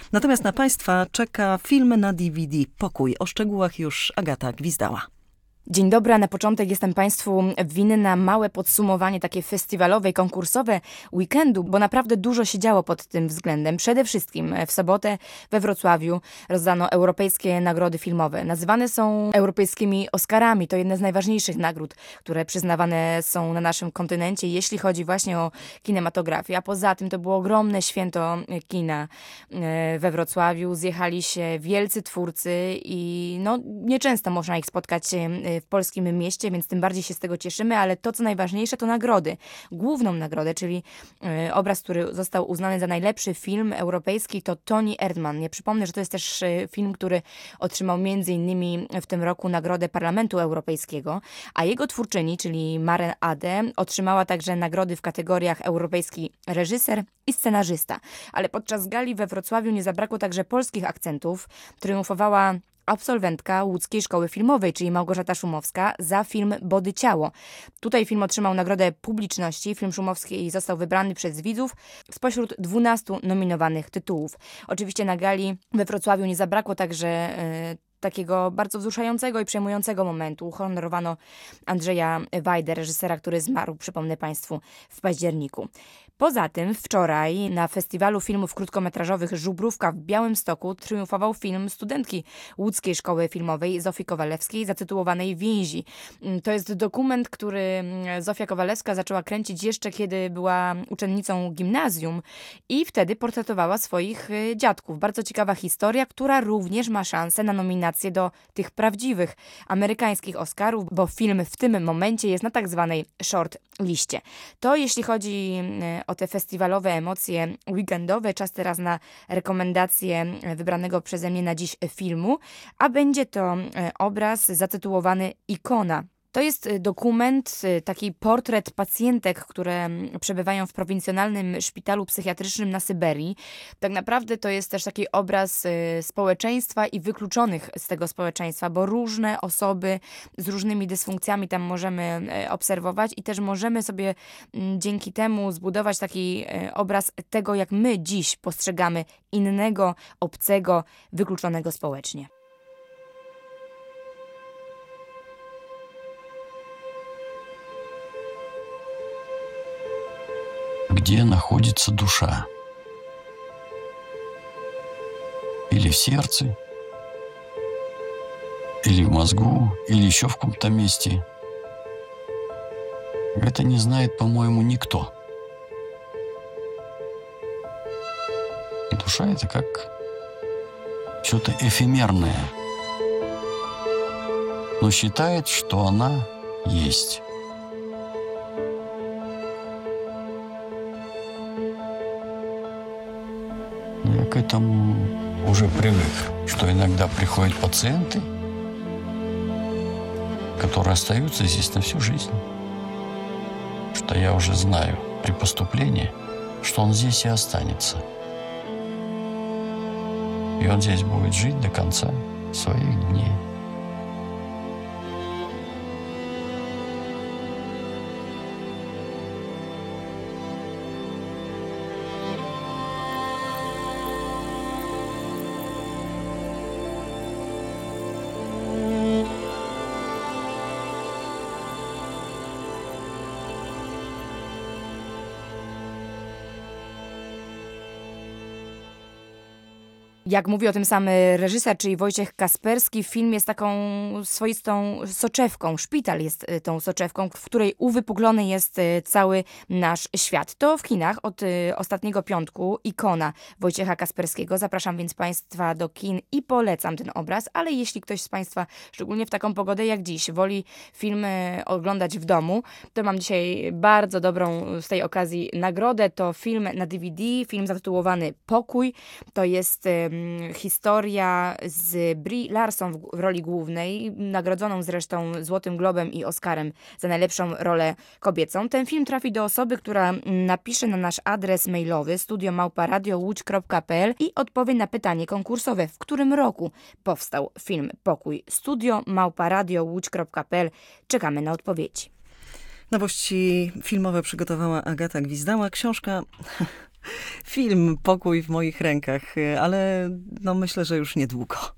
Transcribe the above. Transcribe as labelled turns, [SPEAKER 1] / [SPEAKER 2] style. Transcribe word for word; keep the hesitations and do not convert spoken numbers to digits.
[SPEAKER 1] Natomiast na Państwa czeka film na D V D Pokój. O szczegółach już Agata Gwizdała.
[SPEAKER 2] Dzień dobry, a na początek jestem Państwu winna małe podsumowanie takie festiwalowe i konkursowe weekendu, bo naprawdę dużo się działo pod tym względem. Przede wszystkim w sobotę we Wrocławiu rozdano europejskie nagrody filmowe. Nazywane są europejskimi Oscarami. To jedne z najważniejszych nagród, które przyznawane są na naszym kontynencie, jeśli chodzi właśnie o kinematografię. A poza tym to było ogromne święto kina we Wrocławiu. Zjechali się wielcy twórcy i no, nieczęsto można ich spotkać w polskim mieście, więc tym bardziej się z tego cieszymy, ale to, co najważniejsze, to nagrody. Główną nagrodę, czyli y, obraz, który został uznany za najlepszy film europejski, to Toni Erdmann. Nie przypomnę, że to jest też y, film, który otrzymał między innymi w tym roku Nagrodę Parlamentu Europejskiego, a jego twórczyni, czyli Maren Ade, otrzymała także nagrody w kategoriach europejski reżyser i scenarzysta. Ale podczas gali we Wrocławiu nie zabrakło także polskich akcentów. Triumfowała absolwentka Łódzkiej Szkoły Filmowej, czyli Małgorzata Szumowska, za film Body Ciało. Tutaj film otrzymał nagrodę publiczności. Film szumowski został wybrany przez widzów spośród dwunastu nominowanych tytułów. Oczywiście na gali we Wrocławiu nie zabrakło także yy, takiego bardzo wzruszającego i przejmującego momentu. Uhonorowano Andrzeja Wajdę, reżysera, który zmarł, przypomnę Państwu, w październiku. Poza tym wczoraj na festiwalu filmów krótkometrażowych Żubrówka w Białymstoku triumfował film studentki Łódzkiej Szkoły Filmowej Zofii Kowalewskiej zatytułowanej Więzi. To jest dokument, który Zofia Kowalewska zaczęła kręcić jeszcze kiedy była uczennicą gimnazjum i wtedy portretowała swoich dziadków. Bardzo ciekawa historia, która również ma szansę na nominację do tych prawdziwych amerykańskich Oscarów, bo film w tym momencie jest na tak zwanej short liście. To jeśli chodzi o te festiwalowe emocje weekendowe, czas teraz na rekomendację wybranego przeze mnie na dziś filmu, a będzie to obraz zatytułowany Ikona. To jest dokument, taki portret pacjentek, które przebywają w prowincjonalnym szpitalu psychiatrycznym na Syberii. Tak naprawdę to jest też taki obraz społeczeństwa i wykluczonych z tego społeczeństwa, bo różne osoby z różnymi dysfunkcjami tam możemy obserwować i też możemy sobie dzięki temu zbudować taki obraz tego, jak my dziś postrzegamy innego, obcego, wykluczonego społecznie.
[SPEAKER 3] Где находится душа? Или в сердце, или в мозгу, или еще в каком-то месте. Это не знает, по-моему, никто. Душа — это как что-то эфемерное, но считает, что она есть. Я к этому уже привык, что иногда приходят пациенты, которые остаются здесь на всю жизнь. Что я уже знаю при поступлении, что он здесь и останется. И он здесь будет жить до конца своих дней.
[SPEAKER 2] Jak mówi o tym sam reżyser, czyli Wojciech Kasperski, film jest taką swoistą soczewką. Szpital jest tą soczewką, w której uwypuklony jest cały nasz świat. To w kinach od ostatniego piątku Ikona Wojciecha Kasperskiego. Zapraszam więc Państwa do kin i polecam ten obraz, ale jeśli ktoś z Państwa, szczególnie w taką pogodę jak dziś, woli filmy oglądać w domu, to mam dzisiaj bardzo dobrą z tej okazji nagrodę. To film na D V D, film zatytułowany Pokój. To jest historia z Brie Larson w roli głównej, nagrodzoną zresztą Złotym Globem i Oscarem za najlepszą rolę kobiecą. Ten film trafi do osoby, która napisze na nasz adres mailowy studio małpa radio łódź kropka p l i odpowie na pytanie konkursowe, w którym roku powstał film Pokój. studio małpa radio łódź kropka p l. Czekamy na odpowiedzi.
[SPEAKER 1] Nowości filmowe przygotowała Agata Gwizdała. Książka Film Pokój w moich rękach, ale no myślę, że już niedługo.